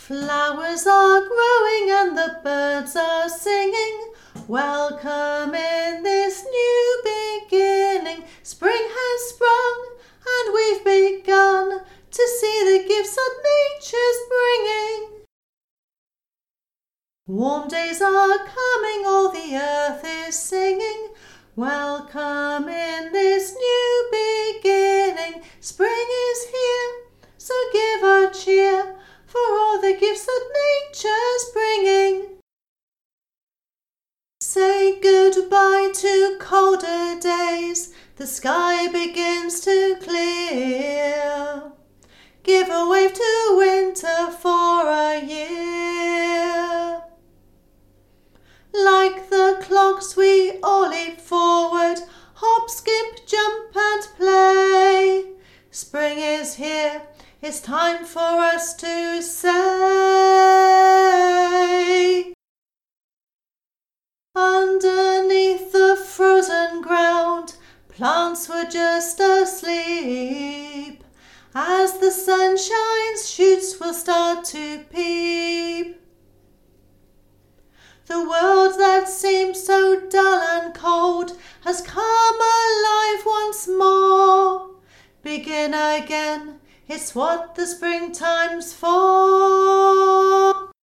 Flowers are growing and the birds are singing. Welcome in this new beginning. Spring has sprung and we've begun to see the gifts that nature's bringing. Warm days are coming, all the earth is singing. Welcome in this new beginning. Spring is here, so give a cheer for all the gifts that nature's bringing. Say goodbye to colder days, the sky begins to clear. Give a wave to winter for a year. Like the clocks we all leap forward, hop, skip, jump and play. Spring is here, it's time for us to say. Underneath the frozen ground, plants were just asleep. As the sun shines, shoots will start to peep. The world that seemed so dull and cold has come alive once more. Begin again, it's what the springtime's for.